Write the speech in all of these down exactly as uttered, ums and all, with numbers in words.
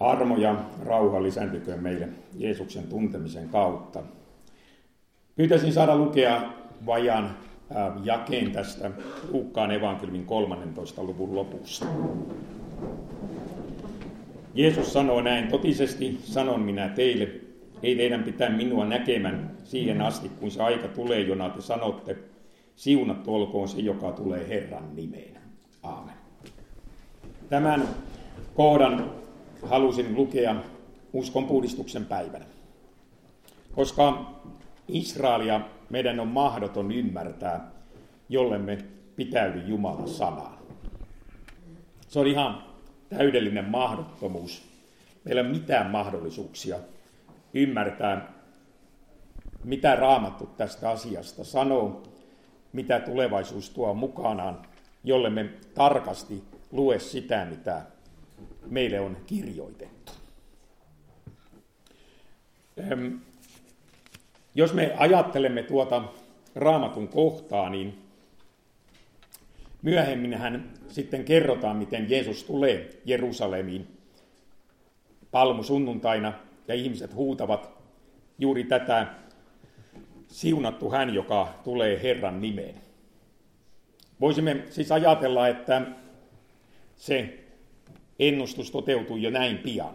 Armo ja rauha lisääntyköön meille Jeesuksen tuntemisen kautta. Pyytäisin saada lukea vajaan jakeen tästä Luukkaan evankeliumin kolmannentoista luvun lopusta. Jeesus sanoo näin: totisesti sanon minä teille, ei teidän pitää minua näkemään siihen asti, kun se aika tulee, jona te sanotte, siunattu olkoon se, joka tulee Herran nimeen. Aamen. Tämän kohdan halusin lukea uskonpuhdistuksen päivänä, koska Israelia meidän on mahdoton ymmärtää, jollemme pitäydy Jumalan sanaan. Se on ihan täydellinen mahdottomuus. Meillä ei ole mitään mahdollisuuksia ymmärtää, mitä Raamattu tästä asiasta sanoo, mitä tulevaisuus tuo mukanaan, jollemme tarkasti lue sitä, mitä meille on kirjoitettu. Jos me ajattelemme tuota Raamatun kohtaa, niin myöhemminhän sitten kerrotaan, miten Jeesus tulee Jerusalemiin palmusunnuntaina, ja ihmiset huutavat juuri tätä: siunattu hän, joka tulee Herran nimeen. Voisimme siis ajatella, että se ennustus toteutui jo näin pian.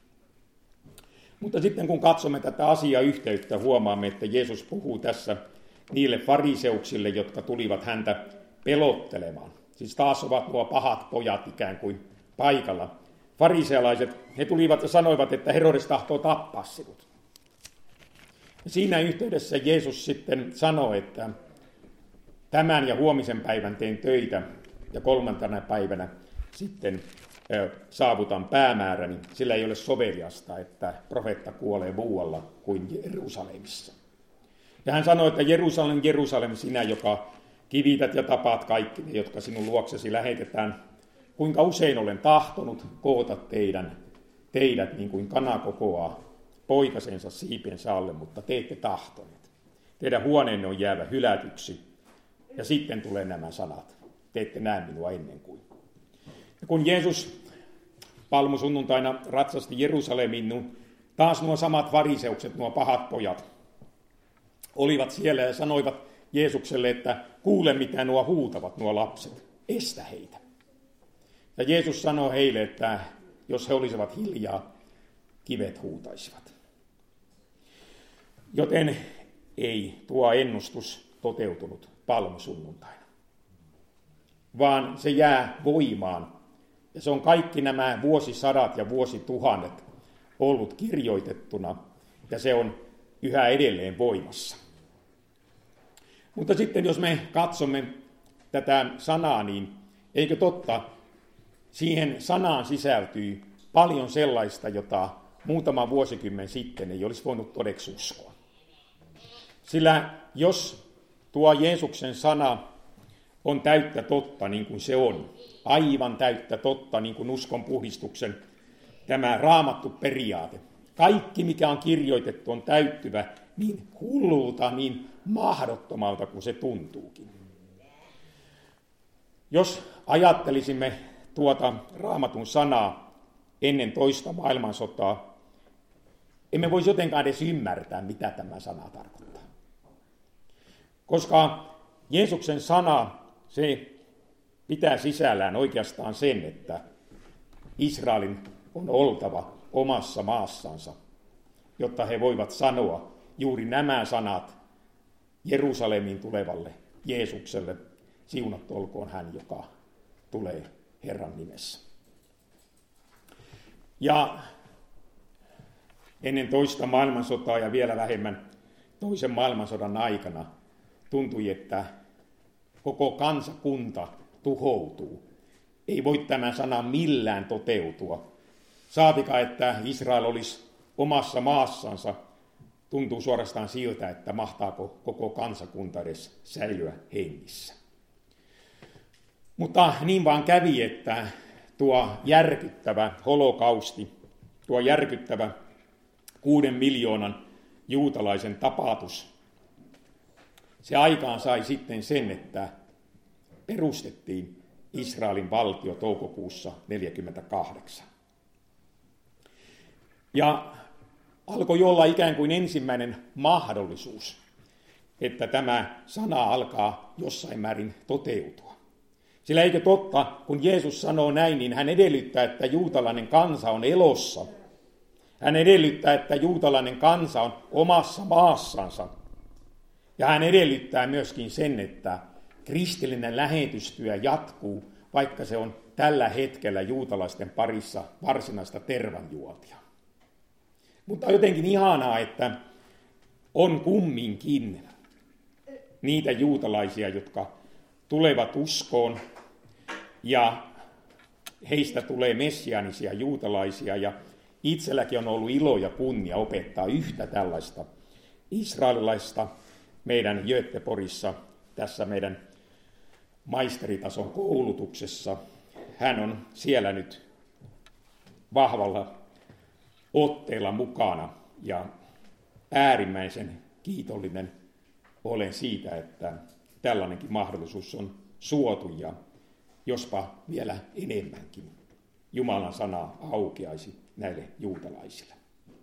Mutta sitten kun katsomme tätä asiayhteyttä, huomaamme, että Jeesus puhuu tässä niille fariseuksille, jotka tulivat häntä pelottelemaan. Siis taas ovat nuo pahat pojat ikään kuin paikalla. Farisealaiset, he tulivat ja sanoivat, että Herodes tahtoo tappaa sinut. Ja siinä yhteydessä Jeesus sitten sanoi, että tämän ja huomisen päivän teen töitä ja kolmantena päivänä sitten saavutan päämääräni, sillä ei ole soveliasta, että profeetta kuolee muualla kuin Jerusalemissa. Ja hän sanoi, että Jerusalem, Jerusalem, sinä, joka kivität ja tapaat kaikki ne, jotka sinun luoksesi lähetetään, kuinka usein olen tahtonut koota teidän, teidät niin kuin kana kokoaa poikasensa siipensä alle, mutta te ette tahtoneet. Teidän huoneenne on jäävä hylätyksi, ja sitten tulee nämä sanat: te ette näe minua ennen kuin. Ja kun Jeesus palmusunnuntaina ratsasti Jerusalemiin, niin taas nuo samat fariseukset, nuo pahat pojat, olivat siellä ja sanoivat Jeesukselle, että kuule mitä nuo huutavat, nuo lapset, estä heitä. Ja Jeesus sanoi heille, että jos he olisivat hiljaa, kivet huutaisivat. Joten ei tuo ennustus toteutunut palmusunnuntaina, vaan se jää voimaan. Ja se on kaikki nämä vuosisadat ja vuosituhannet ollut kirjoitettuna, ja se on yhä edelleen voimassa. Mutta sitten jos me katsomme tätä sanaa, niin eikö totta, siihen sanaan sisältyy paljon sellaista, jota muutama vuosikymmen sitten ei olisi voinut todeksi uskoa. Sillä jos tuo Jeesuksen sana on täyttä totta, niin kuin se on, aivan täyttä totta, niin kuin uskon puhdistuksen tämä raamattu periaate, kaikki mikä on kirjoitettu on täyttyvä niin hullulta, niin mahdottomalta kuin se tuntuukin. Jos ajattelisimme tuota raamatun sanaa ennen toista maailmansotaa, emme voisi jotenkaan edes ymmärtää, mitä tämä sana tarkoittaa. Koska Jeesuksen sana, se pitää sisällään oikeastaan sen, että Israelin on oltava omassa maassansa, jotta he voivat sanoa juuri nämä sanat Jerusalemiin tulevalle Jeesukselle: siunattu olkoon hän, joka tulee Herran nimessä. Ja ennen toista maailmansotaa ja vielä vähemmän toisen maailmansodan aikana tuntui, että koko kansakunta tuhoutuu. Ei voi tämä sana millään toteutua. Saatika, että Israel olisi omassa maassansa. Tuntuu suorastaan siltä, että mahtaako koko kansakunta edes säilyä hengissä. Mutta niin vaan kävi, että tuo järkyttävä holokausti, tuo järkyttävä kuuden miljoonan juutalaisen tapatus, se aikaan sai sitten sen, että perustettiin Israelin valtio toukokuussa neljäkymmentäkahdeksan. Ja alkoi olla ikään kuin ensimmäinen mahdollisuus, että tämä sana alkaa jossain määrin toteutua. Sillä eikö totta, kun Jeesus sanoo näin, niin hän edellyttää, että juutalainen kansa on elossa. Hän edellyttää, että juutalainen kansa on omassa maassansa. Ja hän edellyttää myöskin sen, että kristillinen lähetystyö jatkuu, vaikka se on tällä hetkellä juutalaisten parissa varsinaista tervanjuontia. Mutta on jotenkin ihanaa, että on kumminkin niitä juutalaisia, jotka tulevat uskoon, ja heistä tulee messiaanisia juutalaisia, ja itselläkin on ollut ilo ja kunnia opettaa yhtä tällaista israelilaista meidän Göteborgissa, tässä meidän maisteritason koulutuksessa. Hän on siellä nyt vahvalla otteella mukana, ja äärimmäisen kiitollinen olen siitä, että tällainenkin mahdollisuus on suotu, ja jospa vielä enemmänkin Jumalan sana aukeaisi näille juutalaisille.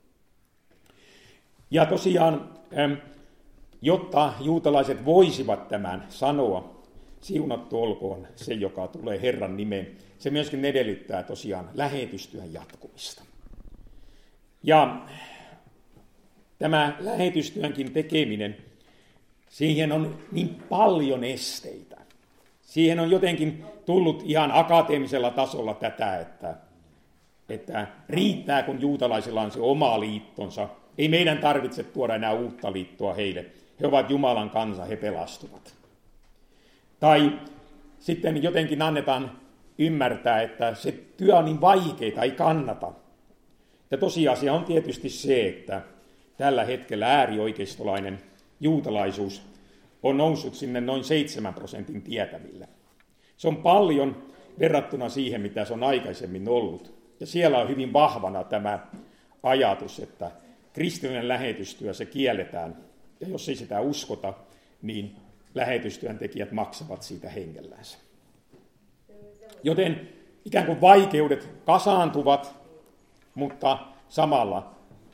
Ja tosiaan, jotta juutalaiset voisivat tämän sanoa, siunattu olkoon se, joka tulee Herran nimeen, se myöskin edellyttää tosiaan lähetystyön jatkumista. Ja tämä lähetystyönkin tekeminen, siihen on niin paljon esteitä. Siihen on jotenkin tullut ihan akateemisella tasolla tätä, että, että riittää, kun juutalaisilla on se oma liittonsa. Ei meidän tarvitse tuoda enää uutta liittoa heille. He ovat Jumalan kansa, he pelastuvat. Tai sitten jotenkin annetaan ymmärtää, että se työ on niin vaikeaa, ei kannata. Ja tosiasia on tietysti se, että tällä hetkellä äärioikeistolainen juutalaisuus on noussut sinne noin seitsemän prosentin tietävillä. Se on paljon verrattuna siihen, mitä se on aikaisemmin ollut. Ja siellä on hyvin vahvana tämä ajatus, että kristillinen lähetystyö, se kielletään. Ja jos ei sitä uskota, niin lähetystyöntekijät maksavat siitä hengellänsä. Joten ikään kuin vaikeudet kasaantuvat, mutta samalla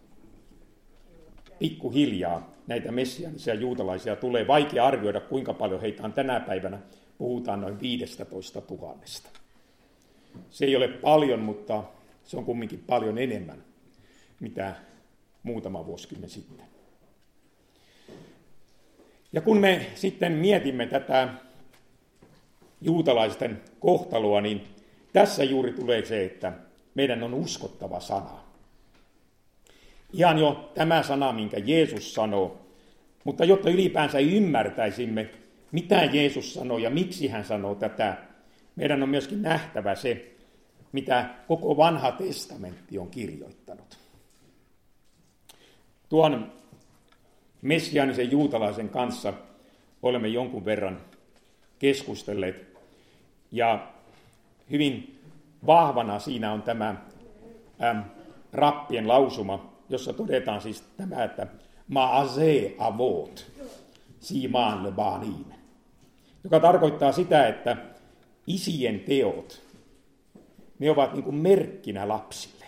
pikkuhiljaa näitä messiaanisia juutalaisia tulee. Vaikea arvioida, kuinka paljon heitä on tänä päivänä. Puhutaan noin viisitoista tuhannesta. Se ei ole paljon, mutta se on kumminkin paljon enemmän, mitä muutama vuosikymmen sitten. Ja kun me sitten mietimme tätä juutalaisten kohtaloa, niin tässä juuri tulee se, että meidän on uskottava sana. Ihan jo tämä sana, minkä Jeesus sanoo, mutta jotta ylipäänsä ymmärtäisimme, mitä Jeesus sanoo ja miksi hän sanoo tätä, meidän on myöskin nähtävä se, mitä koko vanha testamentti on kirjoittanut. Tuon messiaanisen juutalaisen kanssa olemme jonkun verran keskustelleet, ja hyvin vahvana siinä on tämä ähm, rappien lausuma, jossa todetaan siis tämä, että Maaseh avot, simaan lebanim, joka tarkoittaa sitä, että isien teot, ne ovat niin kuin merkkinä lapsille.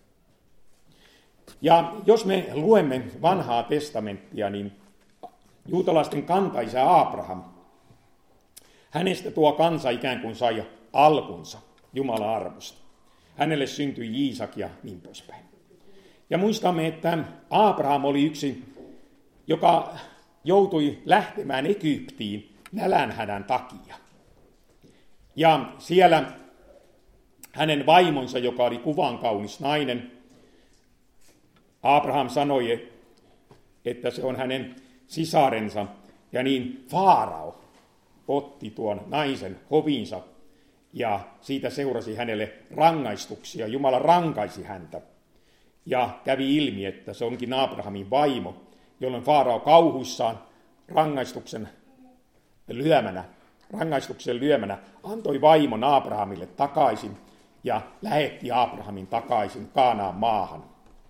Ja jos me luemme vanhaa testamenttia, niin juutalaisten kantaisä Abraham, hänestä tuo kansa ikään kuin sai alkunsa Jumalan armosta. Hänelle syntyi Iisak ja niin poispäin. Ja muistamme, että Abraham oli yksi, joka joutui lähtemään Egyptiin nälänhädän takia. Ja siellä hänen vaimonsa, joka oli kuvan kaunis nainen, Abraham sanoi, että se on hänen sisarensa, ja niin Faarao otti tuon naisen hoviinsa, ja siitä seurasi hänelle rangaistuksia. Jumala rankaisi häntä, ja kävi ilmi, että se onkin Abrahamin vaimo, jolloin Faarao kauhuissaan rangaistuksen lyömänä, rangaistuksen lyömänä antoi vaimon Abrahamille takaisin, ja lähetti Abrahamin takaisin Kaanaan maahan.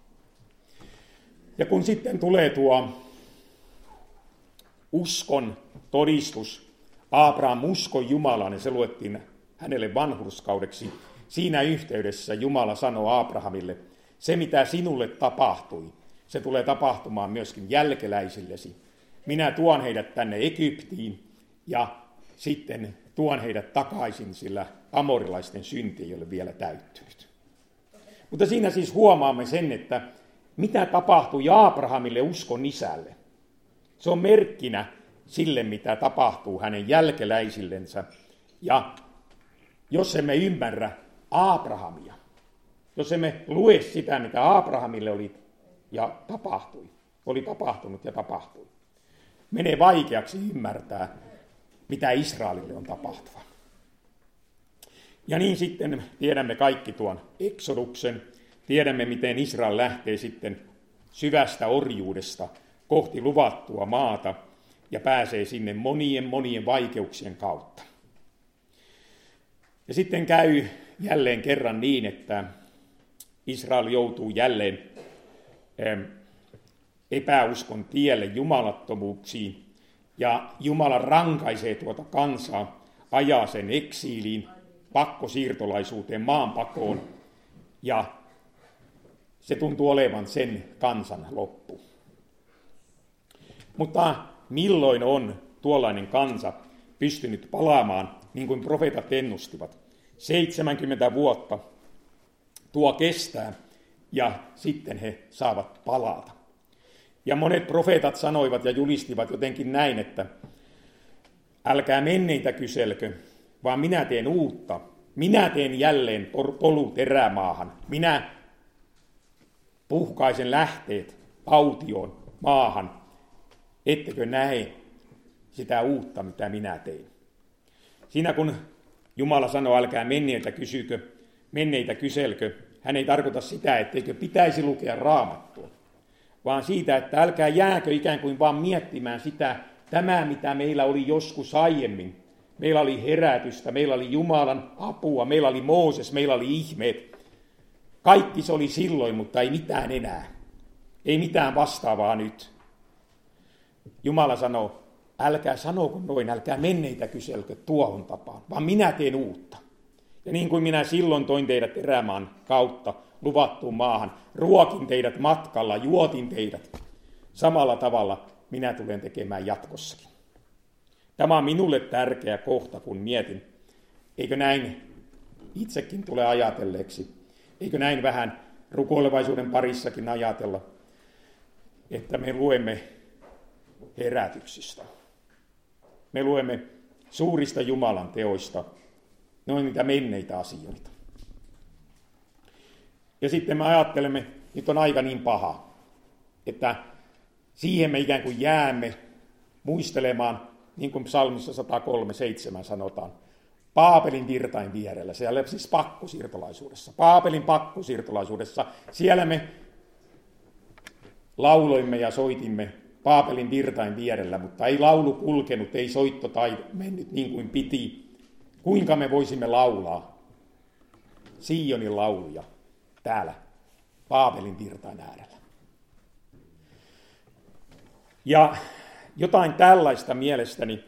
Ja kun sitten tulee tuo uskon todistus, Abraham uskoi Jumalaan, ja se luettiin hänelle vanhurskaudeksi. Siinä yhteydessä Jumala sanoi Abrahamille, Se, mitä sinulle tapahtui, se tulee tapahtumaan myöskin jälkeläisillesi. Minä tuon heidät tänne Egyptiin ja sitten tuon heidät takaisin, sillä amorilaisten synti ei ole vielä täyttynyt. Mutta siinä siis huomaamme sen, että mitä tapahtui Abrahamille uskon isälle. Se on merkkinä sille, mitä tapahtuu hänen jälkeläisillensä. Ja jos emme ymmärrä Abrahamia, jos emme lue sitä, mitä Abrahamille oli ja tapahtui, oli tapahtunut ja tapahtui, menee vaikeaksi ymmärtää, mitä Israelille on tapahtuva. Ja niin sitten tiedämme kaikki tuon Eksoduksen, tiedämme miten Israel lähtee sitten syvästä orjuudesta kohti luvattua maata ja pääsee sinne monien monien vaikeuksien kautta. Ja sitten käy jälleen kerran niin, että Israel joutuu jälleen epäuskon tielle, jumalattomuuksiin, ja Jumala rankaisee tuota kansaa, ajaa sen eksiiliin, pakkosiirtolaisuuteen, maanpakoon, ja se tuntuu olevan sen kansan loppu. Mutta milloin on tuollainen kansa pystynyt palaamaan, niin kuin profeetat ennustivat? seitsemänkymmentä vuotta tuo kestää, ja sitten he saavat palata. Ja monet profeetat sanoivat ja julistivat jotenkin näin, että älkää menneitä kyselkö, vaan minä teen uutta. Minä teen jälleen polut erämaahan. Minä puhkaisen lähteet autioon maahan. Ettekö näe sitä uutta, mitä minä tein? Siinä kun Jumala sanoo, älkää menneitä kysykö, menneitä kyselkö, hän ei tarkoita sitä, etteikö pitäisi lukea Raamattua, vaan siitä, että älkää jääkö ikään kuin vaan miettimään sitä, tämä mitä meillä oli joskus aiemmin. Meillä oli herätystä, meillä oli Jumalan apua, meillä oli Mooses, meillä oli ihmeet. Kaikki se oli silloin, mutta ei mitään enää. Ei mitään vastaavaa nyt. Jumala sanoo, älkää sanoko noin, älkää menneitä kyselkö tuohon tapaan, vaan minä teen uutta. Ja niin kuin minä silloin toin teidät erämaan kautta luvattuun maahan, ruokin teidät matkalla, juotin teidät, samalla tavalla minä tulen tekemään jatkossakin. Tämä on minulle tärkeä kohta, kun mietin, eikö näin itsekin tule ajatelleeksi, eikö näin vähän rukoilevaisuuden parissakin ajatella, että me luemme herätyksistä. Me luemme suurista Jumalan teoista, ne on niitä menneitä asioita. Ja sitten me ajattelemme, nyt on aika niin paha, että siihen me ikään kuin jäämme muistelemaan, niin kuin psalmissa sata kolme seitsemän sanotaan, Paapelin virtain vierellä, siellä siis pakkosiirtolaisuudessa. Paapelin pakkosiirtolaisuudessa, siellä me lauloimme ja soitimme Paapelin virtain vierellä, mutta ei laulu kulkenut, ei soitto tai mennyt niin kuin piti. Kuinka me voisimme laulaa Sionin lauluja täällä Paapelin virtain äärellä? Ja jotain tällaista mielestäni,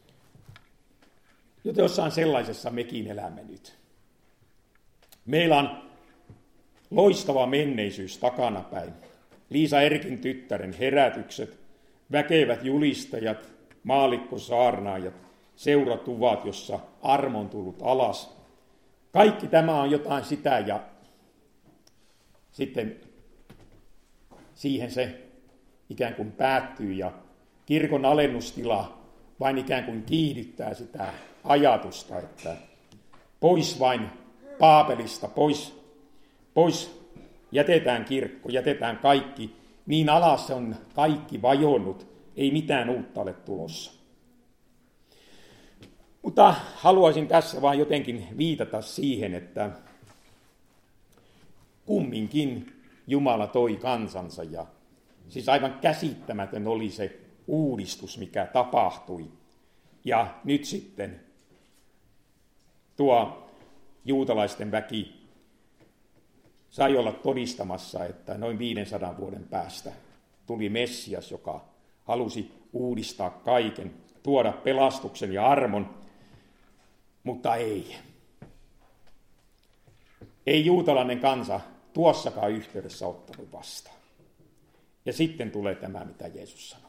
joten jossain sellaisessa mekin elämme nyt. Meillä on loistava menneisyys takanapäin. Liisa Erkin tyttären herätykset, väkevät julistajat, maallikkosaarnaajat, seuratuvat, jossa armo on tullut alas. Kaikki tämä on jotain sitä ja sitten siihen se ikään kuin päättyy ja kirkon alennustila vain ikään kuin kiihdyttää sitä ajatusta, että pois vain Paapelista, pois, pois jätetään kirkko, jätetään kaikki, niin alas on kaikki vajonnut, ei mitään uutta ole tulossa. Mutta haluaisin tässä vain jotenkin viitata siihen, että kumminkin Jumala toi kansansa ja siis aivan käsittämätön oli se uudistus, mikä tapahtui. Ja nyt sitten tuo juutalaisten väki sai olla todistamassa, että noin viidensadan vuoden päästä tuli Messias, joka halusi uudistaa kaiken, tuoda pelastuksen ja armon, mutta ei. Ei juutalainen kansa tuossakaan yhteydessä ottanut vastaan. Ja sitten tulee tämä, mitä Jeesus sanoo.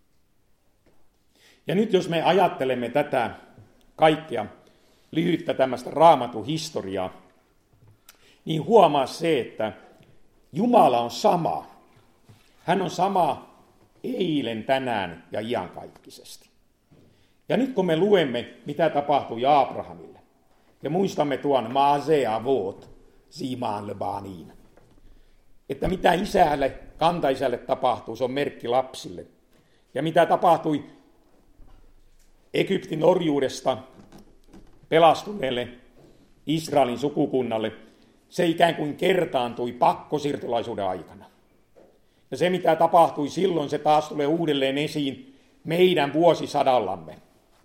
Ja nyt jos me ajattelemme tätä kaikkea lyhyttä tämmöistä Raamatun historiaa, niin huomaa se, että Jumala on sama. Hän on sama eilen, tänään ja iankaikkisesti. Ja nyt kun me luemme, mitä tapahtui Abrahamille, ja muistamme tuon Maase Avot, Zimaan Lebaniin, että mitä isälle, kantaisälle tapahtuu, se on merkki lapsille. Ja mitä tapahtui Egyptin orjuudesta pelastuneelle Israelin sukukunnalle, se ikään kuin kertaantui pakkosiirtolaisuuden aikana. Ja se, mitä tapahtui silloin, se taas tulee uudelleen esiin meidän vuosisadallamme.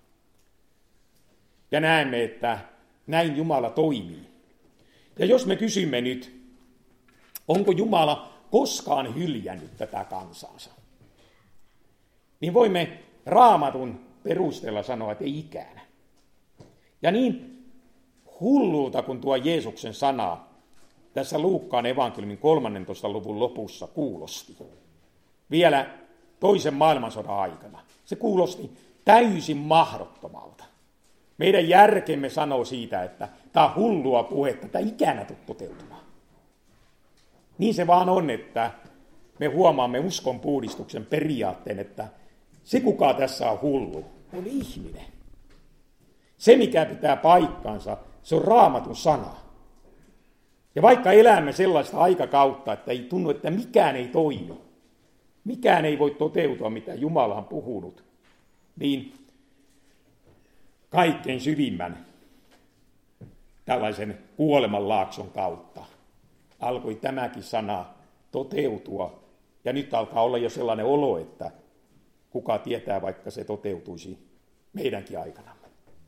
Ja näemme, että näin Jumala toimii. Ja jos me kysymme nyt, onko Jumala koskaan hyljännyt tätä kansansa, niin voimme Raamatun perusteella sanoa, että ei ikään. Ja niin hullulta kuin tuo Jeesuksen sana tässä Luukkaan evankeliumin kolmannentoista luvun lopussa kuulosti, vielä toisen maailmansodan aikana, se kuulosti täysin mahdottomalta. Meidän järkemme sanoo siitä, että tämä on hullua puhetta, tämä ikänä tule toteutumaan. Niin se vaan on, että me huomaamme uskon puhdistuksen periaatteen, että se, kuka tässä on hullu, on ihminen. Se, mikä pitää paikkansa, se on Raamatun sana. Ja vaikka elämme sellaista aikakautta, että ei tunnu, että mikään ei toimi, mikään ei voi toteutua, mitä Jumala on puhunut, niin kaikkein syvimmän tällaisen kuolemanlaakson kautta alkoi tämäkin sana toteutua. Ja nyt alkaa olla jo sellainen olo, että kuka tietää, vaikka se toteutuisi meidänkin aikanamme.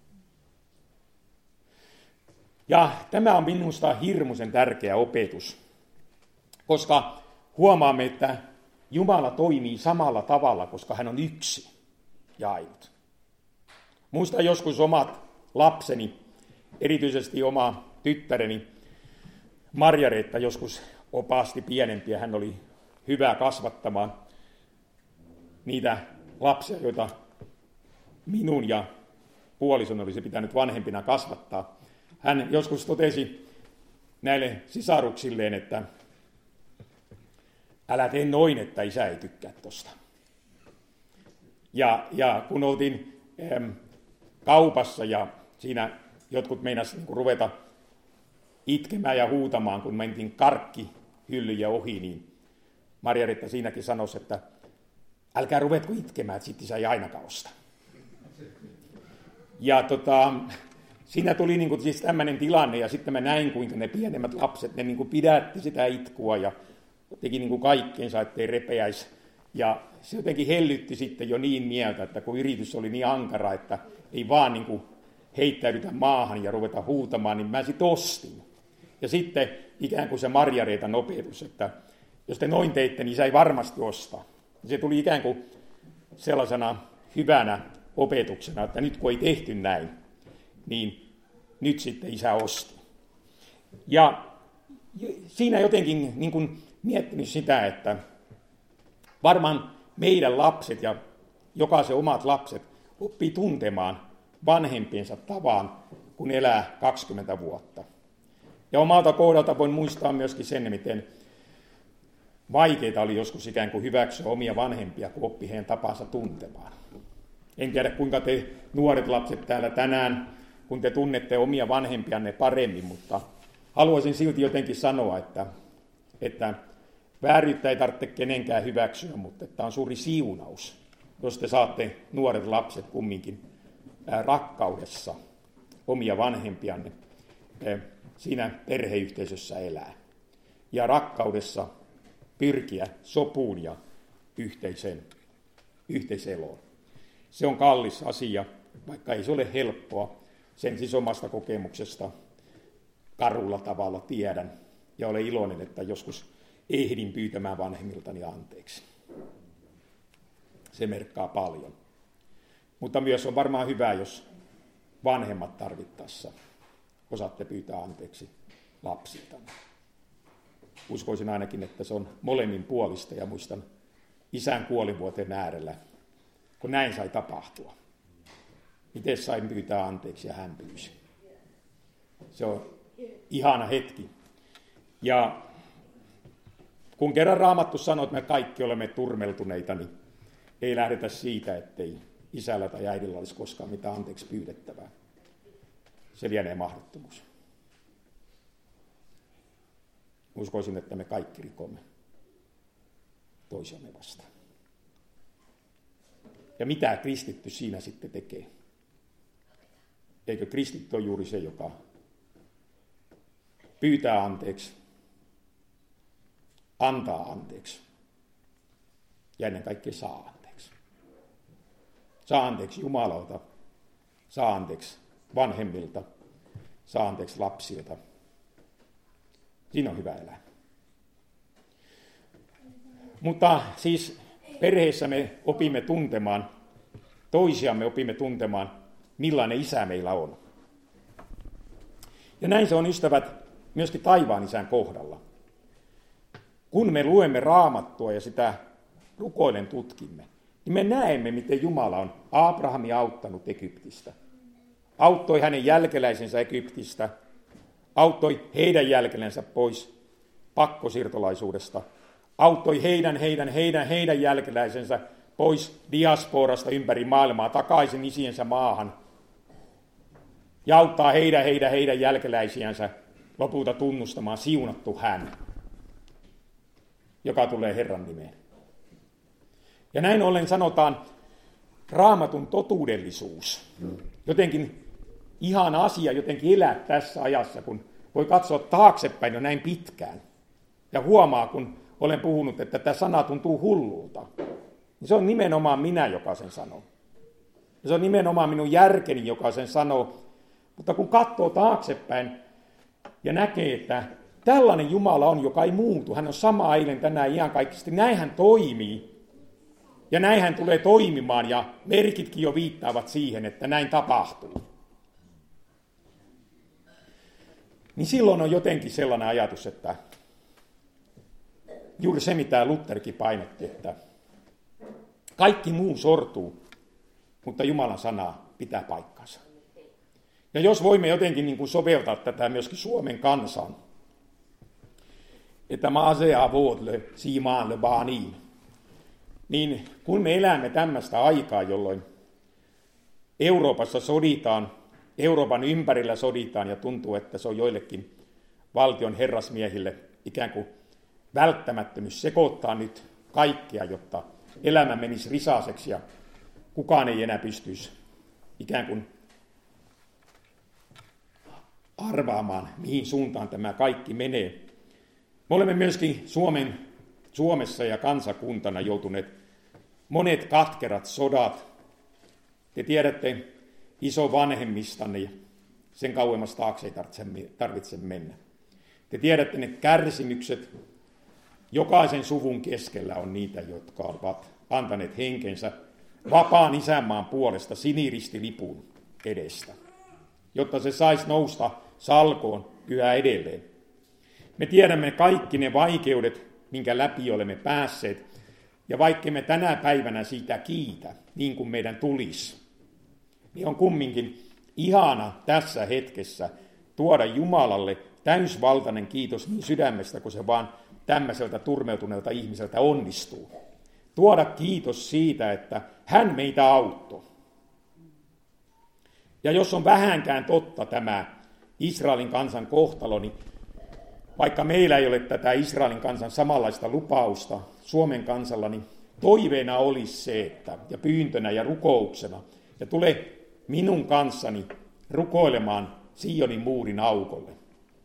Ja tämä on minusta hirmuisen tärkeä opetus, koska huomaamme, että Jumala toimii samalla tavalla, koska hän on yksi ja ainut. Muistan joskus omat lapseni, erityisesti oma tyttäreni Marjareetta joskus opasti pienempiä. Hän oli hyvä kasvattamaan niitä lapsia, joita minun ja puolison olisi pitänyt vanhempina kasvattaa. Hän joskus totesi näille sisaruksilleen, että älä tee noin, että isä ei tykkää tosta. Ja, ja kun oltiin äm, kaupassa ja siinä jotkut meinasivat niin ruveta itkemään ja huutamaan, kun mentiin karkkihyllyjä ohi, niin Marjareetta siinäkin sanoi, että älkää ruvetko itkemään, että sitten isä ei ainakaan osta. Ja tota, siinä tuli niin kuin siis tämmöinen tilanne, ja sitten mä näin, kuinka ne pienemmät lapset, ne niin kuin pidätti sitä itkua ja teki niin kuin kaikkeensa, ettei repeäisi. Ja se jotenkin hellytti sitten jo niin mieltä, että kun yritys oli niin ankara, että ei vaan niin kuin heittäydytä maahan ja ruveta huutamaan, niin mä sitten ostin. Ja sitten ikään kuin se Marjareetan opetus, että jos te noin teitte, niin isä ei varmasti osta. Se tuli ikään kuin sellaisena hyvänä opetuksena, että nyt kun ei tehty näin, niin nyt sitten isä osti. Ja siinä jotenkin niin kuin miettinyt sitä, että varmaan meidän lapset ja jokaisen omat lapset oppii tuntemaan vanhempiensa tavan, kun elää kaksikymmentä vuotta. Ja omalta kohdalta voin muistaa myöskin sen, miten vaikeita oli joskus ikään kuin hyväksyä omia vanhempia, kun oppi heidän tapansa tuntemaan. En tiedä, kuinka te nuoret lapset täällä tänään, kun te tunnette omia vanhempianne paremmin, mutta haluaisin silti jotenkin sanoa, että, että vääryyttä ei tarvitse kenenkään hyväksyä, mutta että on suuri siunaus, jos te saatte nuoret lapset kumminkin rakkaudessa omia vanhempianne siinä perheyhteisössä elää. Ja rakkaudessa pyrkiä sopuun ja yhteiseen, yhteiseloon. Se on kallis asia, vaikka ei se ole helppoa. Sen siis omasta kokemuksesta karulla tavalla tiedän. Ja olen iloinen, että joskus ehdin pyytämään vanhemmiltani anteeksi. Se merkkaa paljon. Mutta myös on varmaan hyvä, jos vanhemmat tarvittaessa osaatte pyytää anteeksi lapsiltanne. uskoisin ainakin, että se on molemmin puolista, ja muistan isän kuolivuoteen äärellä, kun näin sai tapahtua. Miten sain pyytää anteeksi ja hän pyysi. Se on ihana hetki. Ja kun kerran Raamattu sanoo, että me kaikki olemme turmeltuneita, niin ei lähdetä siitä, ettei isällä tai äidillä olisi koskaan mitään anteeksi pyydettävää. Se lienee mahdottomuus. Uskoisin, että me kaikki rikomme toisiamme vastaan. Ja mitä kristitty siinä sitten tekee? Eikö kristitty ole juuri se, joka pyytää anteeksi, antaa anteeksi ja ennen kaikkea saa anteeksi. Saa anteeksi Jumalalta, saa anteeksi vanhemmilta, saa anteeksi lapsilta. Siinä on hyvä elää. Mutta siis perheessä me opimme tuntemaan, toisiamme opimme tuntemaan, millainen isä meillä on. Ja näin se on, ystävät, myöskin taivaan isän kohdalla. Kun me luemme Raamattua ja sitä rukoilen tutkimme, niin me näemme, miten Jumala on Abrahamia auttanut Egyptistä. Auttoi hänen jälkeläisensä Egyptistä, auttoi heidän jälkelänsä pois pakkosiirtolaisuudesta, auttoi heidän, heidän, heidän, heidän jälkeläisensä pois diasporasta ympäri maailmaa takaisin isiensä maahan, ja auttaa heidän, heidän, heidän jälkeläisiänsä lopulta tunnustamaan siunattu hän, joka tulee Herran nimeen. Ja näin ollen sanotaan Raamatun totuudellisuus. Jotenkin ihana asia jotenkin elää tässä ajassa, kun voi katsoa taaksepäin jo näin pitkään. Ja huomaa, kun olen puhunut, että tämä sana tuntuu hullulta. Niin se on nimenomaan minä, joka sen sanoo. Ja se on nimenomaan minun järkeni, joka sen sanoo. Mutta kun katsoo taaksepäin ja näkee, että tällainen Jumala on, joka ei muutu. Hän on sama eilen, tänään, iankaikkisesti. Näin hän toimii. Ja näin hän tulee toimimaan, ja merkitkin jo viittaavat siihen, että näin tapahtuu. Niin silloin on jotenkin sellainen ajatus, että juuri se, mitä Lutherkin painotti, että kaikki muu sortuu, mutta Jumalan sana pitää paikkansa. Ja jos voimme jotenkin niin kuin soveltaa tätä myöskin Suomen kansaan, että maasea vuodle siimaanle baaniin, niin kun me elämme tämmöistä aikaa, jolloin Euroopassa soditaan, Euroopan ympärillä soditaan ja tuntuu, että se on joillekin valtion herrasmiehille ikään kuin välttämättömyys sekoittaa nyt kaikkea, jotta elämä menisi risaiseksi ja kukaan ei enää pystyisi ikään kuin arvaamaan, mihin suuntaan tämä kaikki menee. Me olemme myöskin Suomen, Suomessa ja kansakuntana joutuneet monet katkerat sodat. Te tiedätte isovanhemmistanne, sen kauemmas taakse ei tarvitse, tarvitse mennä. Te tiedätte ne kärsimykset. Jokaisen suvun keskellä on niitä, jotka ovat antaneet henkensä vapaan isänmaan puolesta siniristilipun edestä, jotta se saisi nousta salkoon yhä edelleen. Me tiedämme kaikki ne vaikeudet, minkä läpi olemme päässeet, ja vaikka me tänä päivänä siitä kiitä, niin kuin meidän tulisi, niin on kumminkin ihana tässä hetkessä tuoda Jumalalle täysvaltainen kiitos niin sydämestä, kun se vaan tämmöiseltä turmeutuneelta ihmiseltä onnistuu. Tuoda kiitos siitä, että hän meitä auttoi. Ja jos on vähänkään totta tämä Israelin kansan kohtalo, niin vaikka meillä ei ole tätä Israelin kansan samanlaista lupausta Suomen kansalla, niin toiveena olisi se, että, ja pyyntönä ja rukouksena, ja tule minun kanssani rukoilemaan Sionin muurin aukolle.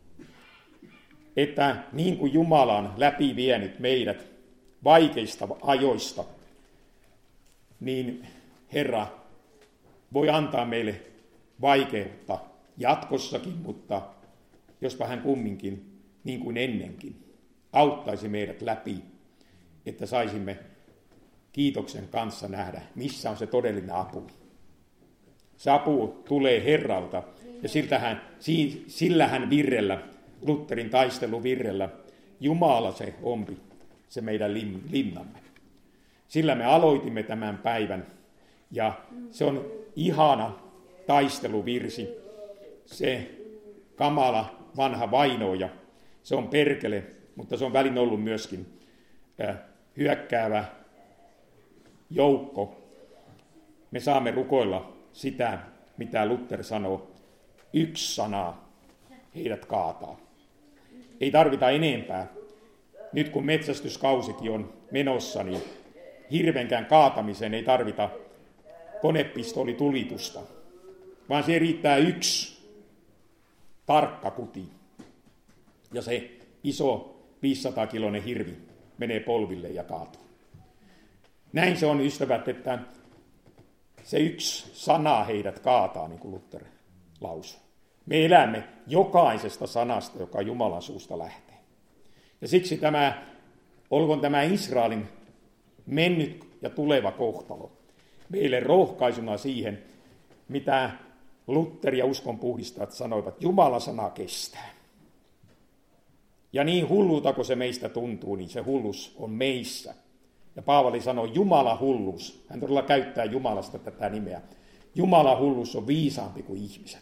Että niin kuin Jumala on läpi vienyt meidät vaikeista ajoista, niin Herra voi antaa meille vaikeutta jatkossakin, mutta jospa hän kumminkin, niin kuin ennenkin, auttaisi meidät läpi, että saisimme kiitoksen kanssa nähdä, missä on se todellinen apu. Se apu tulee Herralta, ja siltähän, sillähän virrellä, Lutherin taisteluvirrellä, Jumala se ompi, se meidän linnamme. Sillä me aloitimme tämän päivän, ja se on ihana taisteluvirsi. Se kamala vanha vainoja, se on perkele, mutta se on välin ollut myöskin äh, hyökkäävä joukko. Me saamme rukoilla sitä, mitä Luther sanoo, yksi sana heidät kaataa. Ei tarvita enempää. Nyt kun metsästyskausikin on menossa, niin hirvenkään kaatamiseen ei tarvita konepistoolitulitusta, vaan siihen riittää yksi tarkka kuti. Ja se iso viisisataa-kiloinen hirvi menee polville ja kaatuu. Näin se on, ystävät, että se yksi sana heidät kaataa, niin kuin Luther lausuu. Me elämme jokaisesta sanasta, joka Jumalan suusta lähtee. Ja siksi tämä, olkoon tämä Israelin mennyt ja tuleva kohtalo meille rohkaisuna siihen, mitä Luther ja uskonpuhdistajat sanoivat, Jumalan sana kestää. Ja niin hullulta kuin se meistä tuntuu, niin se hullus on meissä. Ja Paavali sanoi, Jumala hullus, hän todella käyttää Jumalasta tätä nimeä, Jumala hullus on viisaampi kuin ihmiset.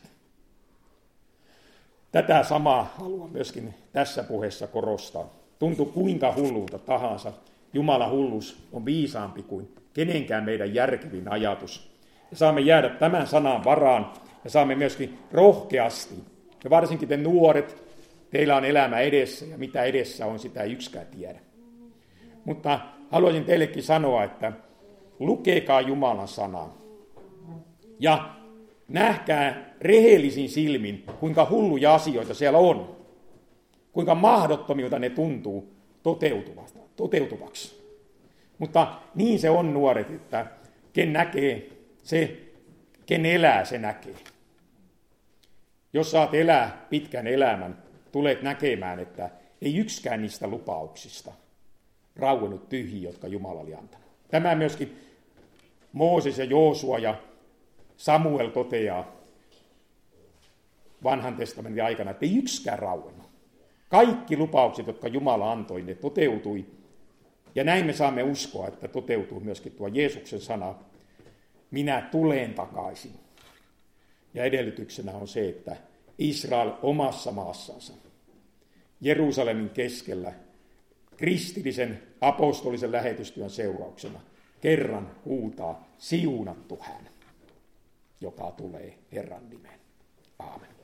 Tätä samaa haluan myöskin tässä puheessa korostaa. Tuntuu kuinka hullulta tahansa, Jumala hullus on viisaampi kuin kenenkään meidän järkevin ajatus. Ja saamme jäädä tämän sanan varaan ja saamme myöskin rohkeasti, ja varsinkin te nuoret, teillä on elämä edessä ja mitä edessä on, sitä ei yksikään tiedä. Mutta haluaisin teillekin sanoa, että lukekaa Jumalan sanaa ja nähkää rehellisin silmin, kuinka hulluja asioita siellä on, kuinka mahdottomilta ne tuntuu toteutuvaksi. Mutta niin se on, nuoret, että ken näkee, se, ken elää, se näkee. Jos saat elää pitkän elämän, tulet näkemään, että ei yksikään niistä lupauksista rauennut tyhjiä, jotka Jumala oli antanut. Tämä myöskin Mooses ja Joosua ja Samuel toteaa vanhan testamentin aikana, että ei yksikään rauennut. Kaikki lupaukset, jotka Jumala antoi, ne toteutui. Ja näin me saamme uskoa, että toteutuu myöskin tuo Jeesuksen sana, minä tulen takaisin. Ja edellytyksenä on se, että Israel omassa maassansa, Jerusalemin keskellä, kristillisen apostolisen lähetystyön seurauksena, kerran huutaa, siunattu hän, joka tulee Herran nimeen. Aamen.